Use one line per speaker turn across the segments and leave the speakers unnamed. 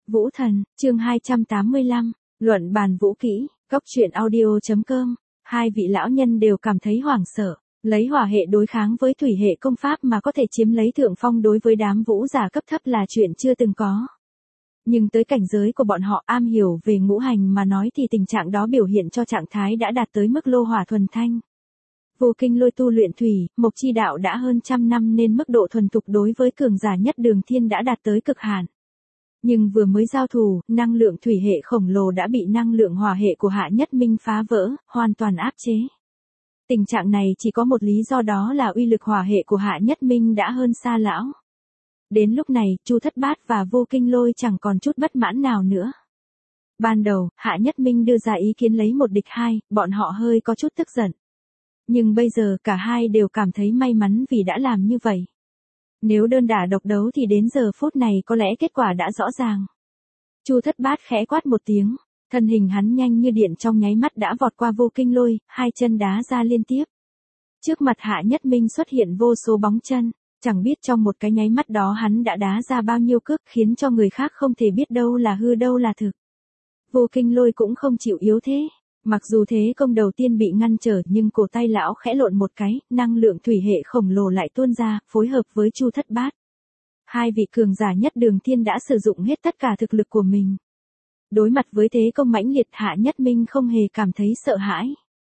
Vũ Thần, chương 285, luận bàn vũ kỹ, góc truyện audio.com, hai vị lão nhân đều cảm thấy hoảng sợ, lấy hỏa hệ đối kháng với thủy hệ công pháp mà có thể chiếm lấy thượng phong đối với đám vũ giả cấp thấp là chuyện chưa từng có. Nhưng tới cảnh giới của bọn họ am hiểu về ngũ hành mà nói thì tình trạng đó biểu hiện cho trạng thái đã đạt tới mức lô hỏa thuần thanh. Vô Kinh Lôi tu luyện thủy, mộc chi đạo đã hơn trăm năm nên mức độ thuần thục đối với cường giả nhất Đường Thiên đã đạt tới cực hạn. Nhưng vừa mới giao thủ, năng lượng thủy hệ khổng lồ đã bị năng lượng hỏa hệ của Hạ Nhất Minh phá vỡ, hoàn toàn áp chế. Tình trạng này chỉ có một lý do, đó là uy lực hỏa hệ của Hạ Nhất Minh đã hơn xa lão. Đến lúc này, Chu Thất Bát và Vô Kinh Lôi chẳng còn chút bất mãn nào nữa. Ban đầu, Hạ Nhất Minh đưa ra ý kiến lấy một địch hai, bọn họ hơi có chút tức giận. Nhưng bây giờ cả hai đều cảm thấy may mắn vì đã làm như vậy. Nếu đơn đả độc đấu thì đến giờ phút này có lẽ kết quả đã rõ ràng. Chu Thất Bát khẽ quát một tiếng, thân hình hắn nhanh như điện trong nháy mắt đã vọt qua Vô Kinh Lôi, hai chân đá ra liên tiếp. Trước mặt Hạ Nhất Minh xuất hiện vô số bóng chân, chẳng biết trong một cái nháy mắt đó hắn đã đá ra bao nhiêu cước khiến cho người khác không thể biết đâu là hư đâu là thực. Vô Kinh Lôi cũng không chịu yếu thế. Mặc dù thế công đầu tiên bị ngăn trở nhưng cổ tay lão khẽ lộn một cái, năng lượng thủy hệ khổng lồ lại tuôn ra, phối hợp với Chu Thất Bát. Hai vị cường giả nhất Đường Thiên đã sử dụng hết tất cả thực lực của mình. Đối mặt với thế công mãnh liệt, Hạ Nhất Minh không hề cảm thấy sợ hãi.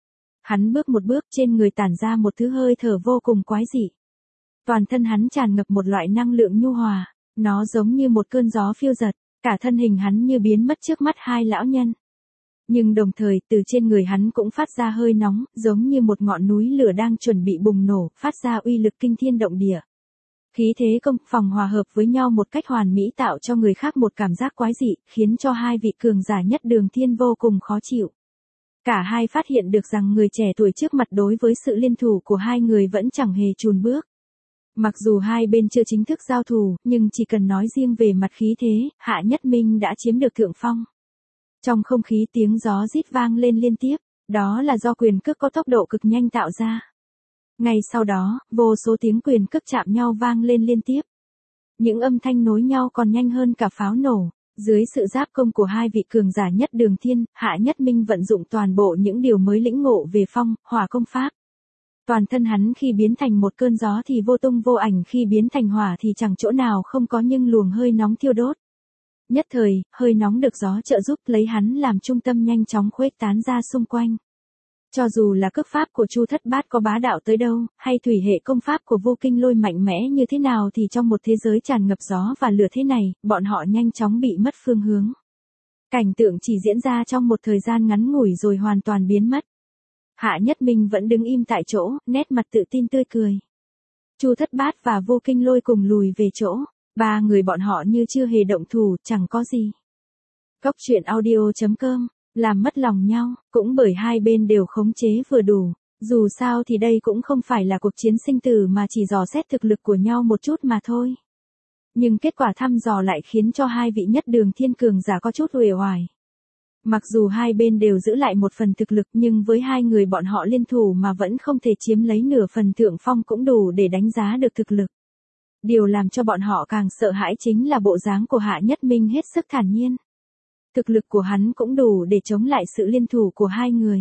Hắn bước một bước, trên người tản ra một thứ hơi thở vô cùng quái dị. Toàn thân hắn tràn ngập một loại năng lượng nhu hòa, nó giống như một cơn gió phiêu dật, cả thân hình hắn như biến mất trước mắt hai lão nhân. Nhưng đồng thời từ trên người hắn cũng phát ra hơi nóng, giống như một ngọn núi lửa đang chuẩn bị bùng nổ, phát ra uy lực kinh thiên động địa. Khí thế công phòng hòa hợp với nhau một cách hoàn mỹ tạo cho người khác một cảm giác quái dị, khiến cho hai vị cường giả nhất Đường Thiên vô cùng khó chịu. Cả hai phát hiện được rằng người trẻ tuổi trước mặt đối với sự liên thủ của hai người vẫn chẳng hề chùn bước. Mặc dù hai bên chưa chính thức giao thủ, nhưng chỉ cần nói riêng về mặt khí thế, Hạ Nhất Minh đã chiếm được thượng phong. Trong không khí tiếng gió rít vang lên liên tiếp, đó là do quyền cước có tốc độ cực nhanh tạo ra. Ngay sau đó, vô số tiếng quyền cước chạm nhau vang lên liên tiếp. Những âm thanh nối nhau còn nhanh hơn cả pháo nổ. Dưới sự giáp công của hai vị cường giả nhất Đường Thiên, Hạ Nhất Minh vận dụng toàn bộ những điều mới lĩnh ngộ về phong, hỏa công pháp. Toàn thân hắn khi biến thành một cơn gió thì vô tung vô ảnh, khi biến thành hỏa thì chẳng chỗ nào không có nhưng luồng hơi nóng thiêu đốt. Nhất thời, hơi nóng được gió trợ giúp lấy hắn làm trung tâm nhanh chóng khuếch tán ra xung quanh. Cho dù là cước pháp của Chu Thất Bát có bá đạo tới đâu, hay thủy hệ công pháp của Vô Kinh Lôi mạnh mẽ như thế nào thì trong một thế giới tràn ngập gió và lửa thế này, bọn họ nhanh chóng bị mất phương hướng. Cảnh tượng chỉ diễn ra trong một thời gian ngắn ngủi rồi hoàn toàn biến mất. Hạ Nhất Minh vẫn đứng im tại chỗ, nét mặt tự tin tươi cười. Chu Thất Bát và Vô Kinh Lôi cùng lùi về chỗ. Ba người bọn họ như chưa hề động thủ, chẳng có gì. Góc truyện audio.com, làm mất lòng nhau, cũng bởi hai bên đều khống chế vừa đủ. Dù sao thì đây cũng không phải là cuộc chiến sinh tử mà chỉ dò xét thực lực của nhau một chút mà thôi. Nhưng kết quả thăm dò lại khiến cho hai vị nhất Đường Thiên cường giả có chút uể oải. Mặc dù hai bên đều giữ lại một phần thực lực nhưng với hai người bọn họ liên thủ mà vẫn không thể chiếm lấy nửa phần thượng phong cũng đủ để đánh giá được thực lực. Điều làm cho bọn họ càng sợ hãi chính là bộ dáng của Hạ Nhất Minh hết sức thản nhiên. Thực lực của hắn cũng đủ để chống lại sự liên thủ của hai người.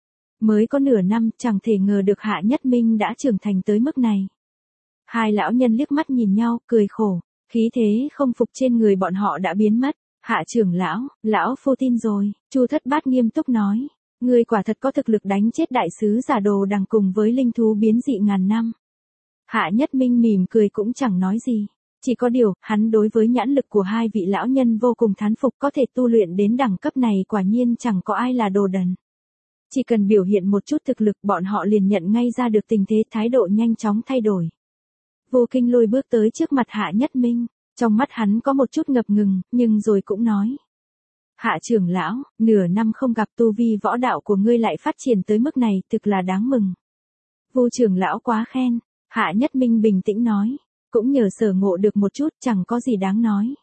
Mới có nửa năm chẳng thể ngờ được Hạ Nhất Minh đã trưởng thành tới mức này. Hai lão nhân liếc mắt nhìn nhau, cười khổ, khí thế không phục trên người bọn họ đã biến mất. Hạ trưởng lão, lão phu tin rồi, Chu Thất Bát nghiêm túc nói. Ngươi quả thật có thực lực đánh chết đại sứ giả đồ đằng cùng với linh thú biến dị ngàn năm. Hạ Nhất Minh mỉm cười cũng chẳng nói gì. Chỉ có điều, hắn đối với nhãn lực của hai vị lão nhân vô cùng thán phục, có thể tu luyện đến đẳng cấp này quả nhiên chẳng có ai là đồ đần. Chỉ cần biểu hiện một chút thực lực bọn họ liền nhận ngay ra được tình thế, thái độ nhanh chóng thay đổi. Vô Kinh Lôi bước tới trước mặt Hạ Nhất Minh, trong mắt hắn có một chút ngập ngừng, nhưng rồi cũng nói. Hạ trưởng lão, nửa năm không gặp tu vi võ đạo của ngươi lại phát triển tới mức này, thực là đáng mừng. Vô trưởng lão quá khen. Hạ Nhất Minh bình tĩnh nói, cũng nhờ sở ngộ được một chút, chẳng có gì đáng nói.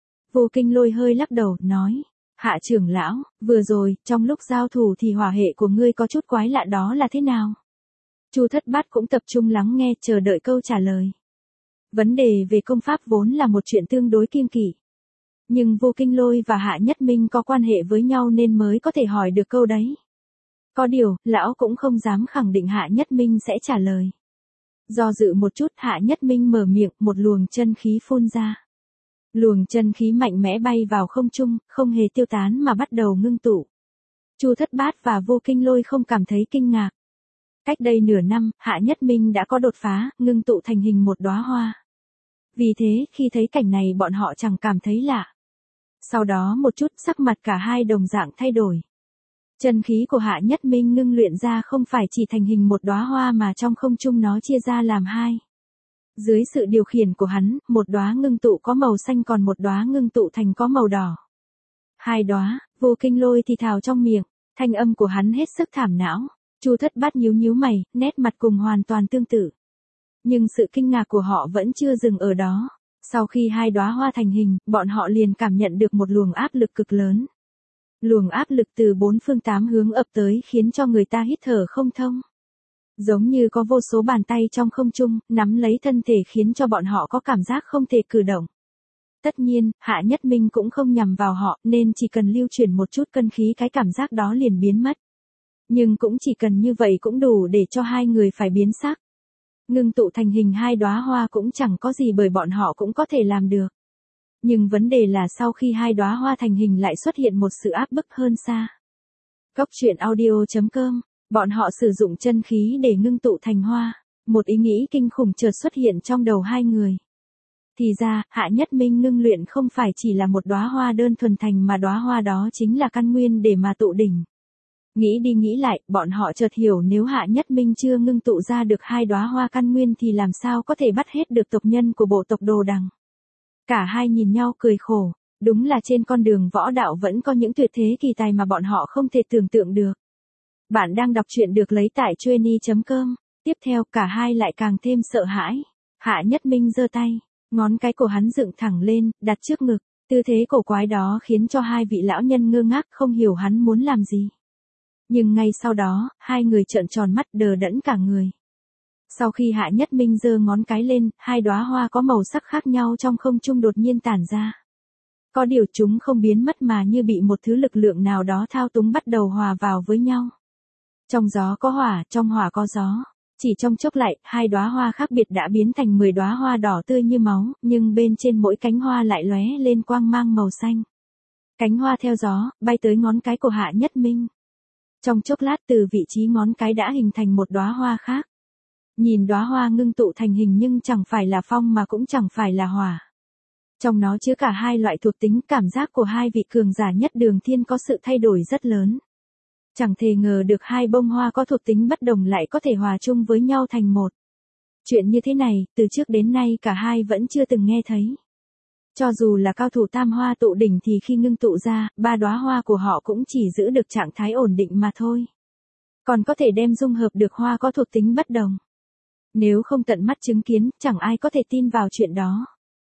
Vô Kinh Lôi hơi lắc đầu, nói, Hạ trưởng lão, vừa rồi, trong lúc giao thủ thì hỏa hệ của ngươi có chút quái lạ, đó là thế nào? Chu Thất Bát cũng tập trung lắng nghe, chờ đợi câu trả lời. Vấn đề về công pháp vốn là một chuyện tương đối kiêng kỵ. Nhưng Vô Kinh Lôi và Hạ Nhất Minh có quan hệ với nhau nên mới có thể hỏi được câu đấy. Có điều, lão cũng không dám khẳng định Hạ Nhất Minh sẽ trả lời. Do dự một chút, Hạ Nhất Minh mở miệng, một luồng chân khí phun ra. Luồng chân khí mạnh mẽ bay vào không trung, không hề tiêu tán mà bắt đầu ngưng tụ. Chu Thất Bát và Vô Kinh Lôi không cảm thấy kinh ngạc. Cách đây nửa năm, Hạ Nhất Minh đã có đột phá, ngưng tụ thành hình một đóa hoa. Vì thế, khi thấy cảnh này bọn họ chẳng cảm thấy lạ. Sau đó một chút, sắc mặt cả hai đồng dạng thay đổi. Chân khí của Hạ Nhất Minh ngưng luyện ra không phải chỉ thành hình một đóa hoa mà trong không trung nó chia ra làm hai. Dưới sự điều khiển của hắn, một đóa ngưng tụ có màu xanh còn một đóa ngưng tụ thành có màu đỏ. Hai đóa, Vô Kinh Lôi thì thào trong miệng, thanh âm của hắn hết sức thảm não. Chu Thất Bát nhíu nhíu mày, nét mặt cùng hoàn toàn tương tự. Nhưng sự kinh ngạc của họ vẫn chưa dừng ở đó. Sau khi hai đóa hoa thành hình, bọn họ liền cảm nhận được một luồng áp lực cực lớn. Luồng áp lực từ bốn phương tám hướng ập tới khiến cho người ta hít thở không thông. Giống như có vô số bàn tay trong không trung, nắm lấy thân thể khiến cho bọn họ có cảm giác không thể cử động. Tất nhiên, Hạ Nhất Minh cũng không nhằm vào họ, nên chỉ cần lưu chuyển một chút cân khí cái cảm giác đó liền biến mất. Nhưng cũng chỉ cần như vậy cũng đủ để cho hai người phải biến sắc. Ngưng tụ thành hình hai đóa hoa cũng chẳng có gì bởi bọn họ cũng có thể làm được. Nhưng vấn đề là sau khi hai đóa hoa thành hình lại xuất hiện một sự áp bức hơn xa. Góc truyện audio.com, bọn họ sử dụng chân khí để ngưng tụ thành hoa. Một ý nghĩ kinh khủng chợt xuất hiện trong đầu hai người. Thì ra, Hạ Nhất Minh ngưng luyện không phải chỉ là một đóa hoa đơn thuần thành mà đóa hoa đó chính là căn nguyên để mà tụ đỉnh. Nghĩ đi nghĩ lại, bọn họ chợt hiểu nếu Hạ Nhất Minh chưa ngưng tụ ra được hai đóa hoa căn nguyên thì làm sao có thể bắt hết được tộc nhân của bộ tộc Đồ Đằng. Cả hai nhìn nhau cười khổ, đúng là trên con đường võ đạo vẫn có những tuyệt thế kỳ tài mà bọn họ không thể tưởng tượng được. Bạn đang đọc truyện được lấy tại Chueny.com, tiếp theo cả hai lại càng thêm sợ hãi. Hạ Nhất Minh giơ tay, ngón cái của hắn dựng thẳng lên, đặt trước ngực, tư thế cổ quái đó khiến cho hai vị lão nhân ngơ ngác không hiểu hắn muốn làm gì. Nhưng ngay sau đó, hai người trợn tròn mắt đờ đẫn cả người. Sau khi Hạ Nhất Minh giơ ngón cái lên, hai đóa hoa có màu sắc khác nhau trong không trung đột nhiên tản ra. Có điều chúng không biến mất mà như bị một thứ lực lượng nào đó thao túng bắt đầu hòa vào với nhau. Trong gió có hỏa, trong hỏa có gió. Chỉ trong chốc lại, hai đóa hoa khác biệt đã biến thành 10 đóa hoa đỏ tươi như máu, nhưng bên trên mỗi cánh hoa lại lóe lên quang mang màu xanh. Cánh hoa theo gió, bay tới ngón cái của Hạ Nhất Minh. Trong chốc lát từ vị trí ngón cái đã hình thành một đóa hoa khác. Nhìn đóa hoa ngưng tụ thành hình nhưng chẳng phải là phong mà cũng chẳng phải là hỏa. Trong nó chứa cả hai loại thuộc tính, cảm giác của hai vị cường giả nhất Đường Thiên có sự thay đổi rất lớn. Chẳng thể ngờ được hai bông hoa có thuộc tính bất đồng lại có thể hòa chung với nhau thành một. Chuyện như thế này, từ trước đến nay cả hai vẫn chưa từng nghe thấy. Cho dù là cao thủ tam hoa tụ đỉnh thì khi ngưng tụ ra, ba đóa hoa của họ cũng chỉ giữ được trạng thái ổn định mà thôi. Còn có thể đem dung hợp được hoa có thuộc tính bất đồng. Nếu không tận mắt chứng kiến, chẳng ai có thể tin vào chuyện đó.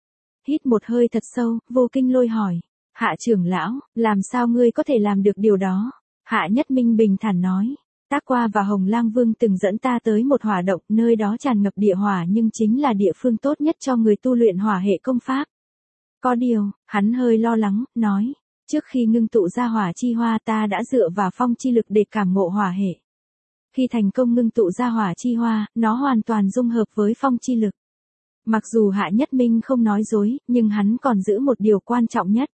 Hít một hơi thật sâu, Vô Kinh Lôi hỏi. Hạ trưởng lão, làm sao ngươi có thể làm được điều đó? Hạ Nhất Minh bình thản nói. Tác Qua và Hồng Lang Vương từng dẫn ta tới một hỏa động, nơi đó tràn ngập địa hỏa nhưng chính là địa phương tốt nhất cho người tu luyện hỏa hệ công pháp. Có điều, hắn hơi lo lắng, nói. Trước khi ngưng tụ ra hỏa chi hoa ta đã dựa vào phong chi lực để cảm ngộ hỏa hệ. Khi thành công ngưng tụ ra hỏa chi hoa, nó hoàn toàn dung hợp với phong chi lực. Mặc dù Hạ Nhất Minh không nói dối, nhưng hắn còn giữ một điều quan trọng nhất.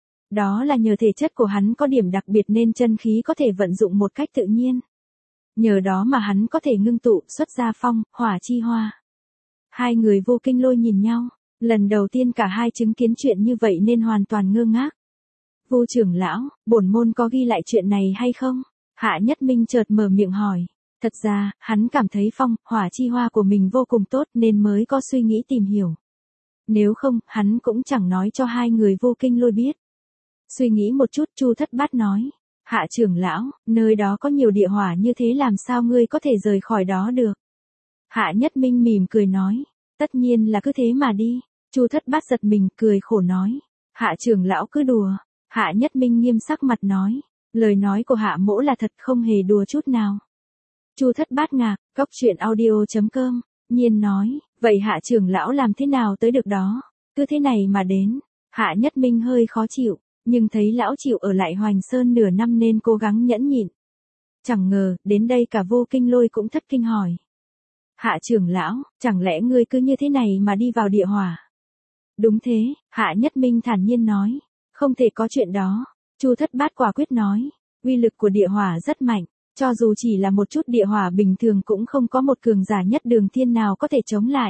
Đó là nhờ thể chất của hắn có điểm đặc biệt nên chân khí có thể vận dụng một cách tự nhiên. Nhờ đó mà hắn có thể ngưng tụ xuất ra phong, hỏa chi hoa. Hai người Vô Kinh Lôi nhìn nhau, lần đầu tiên cả hai chứng kiến chuyện như vậy nên hoàn toàn ngơ ngác. Vô trưởng lão, bổn môn có ghi lại chuyện này hay không? Hạ Nhất Minh chợt mở miệng hỏi. Thật ra, hắn cảm thấy phong, hỏa chi hoa của mình vô cùng tốt nên mới có suy nghĩ tìm hiểu. Nếu không, hắn cũng chẳng nói cho hai người Vô Kinh Lôi biết. Suy nghĩ một chút, Chu Thất Bát nói. Hạ trưởng lão, nơi đó có nhiều địa hỏa như thế làm sao ngươi có thể rời khỏi đó được? Hạ Nhất Minh mỉm cười nói. Tất nhiên là cứ thế mà đi. Chu Thất Bát giật mình, cười khổ nói. Hạ trưởng lão cứ đùa. Hạ Nhất Minh nghiêm sắc mặt nói. Lời nói của Hạ mỗ là thật không hề đùa chút nào. Chu Thất Bát ngạc, góc truyện audio.com, nhiên nói. Vậy Hạ trưởng lão làm thế nào tới được đó? Cứ thế này mà đến. Hạ Nhất Minh hơi khó chịu, nhưng thấy lão chịu ở lại Hoành Sơn nửa năm nên cố gắng nhẫn nhịn. Chẳng ngờ, đến đây cả Vô Kinh Lôi cũng thất kinh hỏi. Hạ trưởng lão, chẳng lẽ ngươi cứ như thế này mà đi vào địa hỏa? Đúng thế, Hạ Nhất Minh thản nhiên nói. Không thể có chuyện đó. Chu Thất Bát quả quyết nói. Uy lực của địa hỏa rất mạnh, cho dù chỉ là một chút địa hỏa bình thường cũng không có một cường giả nhất đường thiên nào có thể chống lại.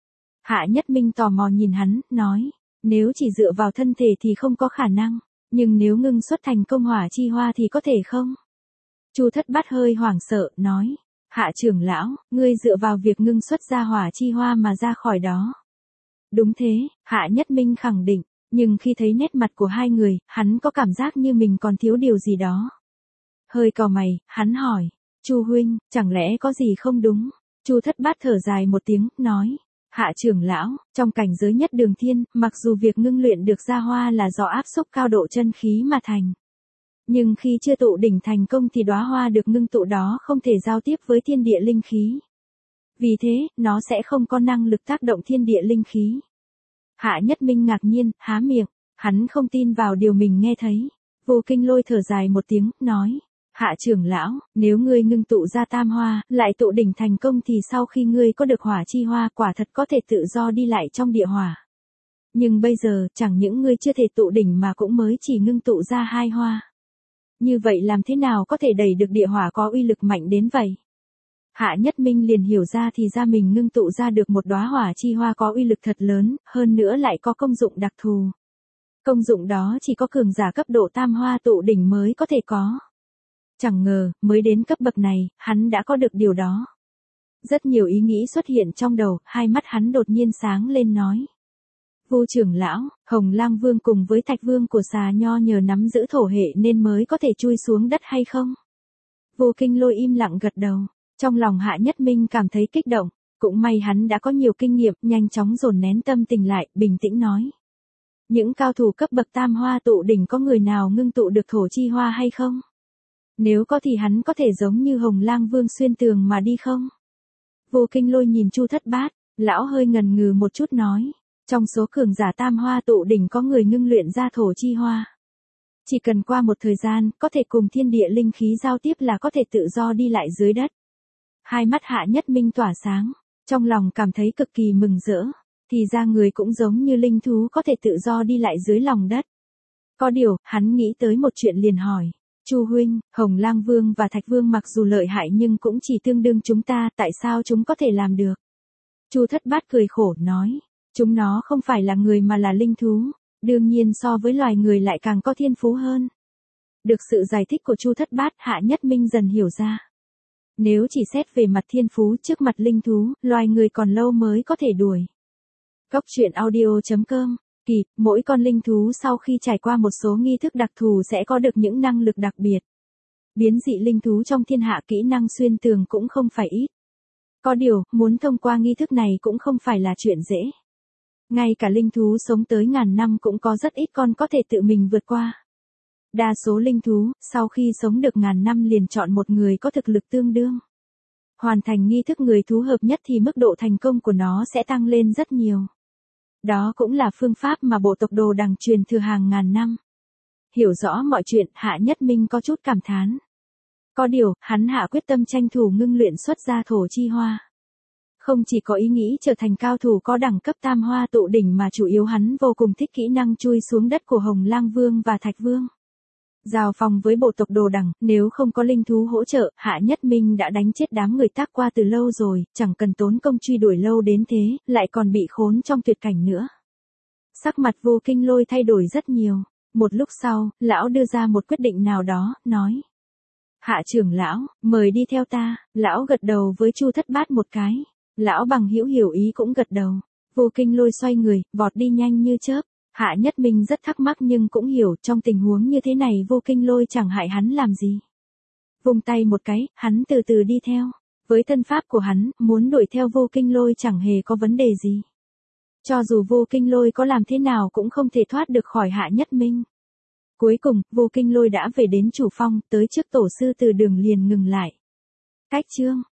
Hạ Nhất Minh tò mò nhìn hắn, nói. Nếu chỉ dựa vào thân thể thì không có khả năng, nhưng nếu ngưng xuất thành công hỏa chi hoa thì có thể không? Chu Thất Bát hơi hoảng sợ, nói. Hạ trưởng lão, ngươi dựa vào việc ngưng xuất ra hỏa chi hoa mà ra khỏi đó. Đúng thế, Hạ Nhất Minh khẳng định, nhưng khi thấy nét mặt của hai người, hắn có cảm giác như mình còn thiếu điều gì đó. Hơi cau mày, hắn hỏi, Chu huynh, chẳng lẽ có gì không đúng? Chu Thất Bát thở dài một tiếng, nói, Hạ trưởng lão, trong cảnh giới nhất đường thiên, mặc dù việc ngưng luyện được ra hoa là do áp xúc cao độ chân khí mà thành. Nhưng khi chưa tụ đỉnh thành công thì đóa hoa được ngưng tụ đó không thể giao tiếp với thiên địa linh khí. Vì thế, nó sẽ không có năng lực tác động thiên địa linh khí. Hạ Nhất Minh ngạc nhiên, há miệng, hắn không tin vào điều mình nghe thấy. Vô Kinh Lôi thở dài một tiếng, nói, Hạ trưởng lão, nếu ngươi ngưng tụ ra tam hoa, lại tụ đỉnh thành công thì sau khi ngươi có được hỏa chi hoa quả thật có thể tự do đi lại trong địa hỏa. Nhưng bây giờ, chẳng những ngươi chưa thể tụ đỉnh mà cũng mới chỉ ngưng tụ ra 2 hoa. Như vậy làm thế nào có thể đẩy được địa hỏa có uy lực mạnh đến vậy? Hạ Nhất Minh liền hiểu ra thì ra mình ngưng tụ ra được một đóa hỏa chi hoa có uy lực thật lớn, hơn nữa lại có công dụng đặc thù. Công dụng đó chỉ có cường giả cấp độ tam hoa tụ đỉnh mới có thể có. Chẳng ngờ, mới đến cấp bậc này, hắn đã có được điều đó. Rất nhiều ý nghĩ xuất hiện trong đầu, hai mắt hắn đột nhiên sáng lên nói. Vô trưởng lão, Hồng Lang Vương cùng với Thạch Vương của Xà Nho nhờ nắm giữ thổ hệ nên mới có thể chui xuống đất hay không? Vô Kinh Lôi im lặng gật đầu. Trong lòng Hạ Nhất Minh cảm thấy kích động, cũng may hắn đã có nhiều kinh nghiệm, nhanh chóng dồn nén tâm tình lại, bình tĩnh nói. Những cao thủ cấp bậc tam hoa tụ đỉnh có người nào ngưng tụ được thổ chi hoa hay không? Nếu có thì hắn có thể giống như Hồng Lang Vương xuyên tường mà đi không? Vô Kinh Lôi nhìn Chu Thất Bát, lão hơi ngần ngừ một chút nói. Trong số cường giả tam hoa tụ đỉnh có người ngưng luyện ra thổ chi hoa. Chỉ cần qua một thời gian, có thể cùng thiên địa linh khí giao tiếp là có thể tự do đi lại dưới đất. Hai mắt Hạ Nhất Minh tỏa sáng, trong lòng cảm thấy cực kỳ mừng rỡ, thì ra người cũng giống như linh thú có thể tự do đi lại dưới lòng đất. Có điều, hắn nghĩ tới một chuyện liền hỏi, Chu huynh, Hồng Lang Vương và Thạch Vương mặc dù lợi hại nhưng cũng chỉ tương đương chúng ta, tại sao chúng có thể làm được? Chu Thất Bát cười khổ nói, chúng nó không phải là người mà là linh thú, đương nhiên so với loài người lại càng có thiên phú hơn. Được sự giải thích của Chu Thất Bát, Hạ Nhất Minh dần hiểu ra. Nếu chỉ xét về mặt thiên phú trước mặt linh thú, loài người còn lâu mới có thể đuổi. Cốc truyện audio.com, kịp, mỗi con linh thú sau khi trải qua một số nghi thức đặc thù sẽ có được những năng lực đặc biệt. Biến dị linh thú trong thiên hạ kỹ năng xuyên tường cũng không phải ít. Có điều, muốn thông qua nghi thức này cũng không phải là chuyện dễ. Ngay cả linh thú sống tới ngàn năm cũng có rất ít con có thể tự mình vượt qua. Đa số linh thú, sau khi sống được ngàn năm liền chọn một người có thực lực tương đương. Hoàn thành nghi thức người thú hợp nhất thì mức độ thành công của nó sẽ tăng lên rất nhiều. Đó cũng là phương pháp mà bộ tộc Đồ Đằng truyền thừa hàng ngàn năm. Hiểu rõ mọi chuyện, Hạ Nhất Minh có chút cảm thán. Có điều, hắn hạ quyết tâm tranh thủ ngưng luyện xuất ra thổ chi hoa. Không chỉ có ý nghĩ trở thành cao thủ có đẳng cấp tam hoa tụ đỉnh mà chủ yếu hắn vô cùng thích kỹ năng chui xuống đất của Hồng Lang Vương và Thạch Vương. Giao phòng với bộ tộc Đồ Đằng, nếu không có linh thú hỗ trợ, Hạ Nhất Minh đã đánh chết đám người tác qua từ lâu rồi, chẳng cần tốn công truy đuổi lâu đến thế, lại còn bị khốn trong tuyệt cảnh nữa. Sắc mặt Vô Kinh Lôi thay đổi rất nhiều. Một lúc sau, lão đưa ra một quyết định nào đó, nói. Hạ trưởng lão, mời đi theo ta. Lão gật đầu với Chu Thất Bát một cái. Lão Bằng Hữu hiểu ý cũng gật đầu. Vô Kinh Lôi xoay người, vọt đi nhanh như chớp. Hạ Nhất Minh rất thắc mắc nhưng cũng hiểu trong tình huống như thế này Vô Kinh Lôi chẳng hại hắn làm gì. Vung tay một cái, hắn từ từ đi theo. Với thân pháp của hắn, muốn đuổi theo Vô Kinh Lôi chẳng hề có vấn đề gì. Cho dù Vô Kinh Lôi có làm thế nào cũng không thể thoát được khỏi Hạ Nhất Minh. Cuối cùng, Vô Kinh Lôi đã về đến chủ phong, tới trước tổ sư từ đường liền ngừng lại. Cách chương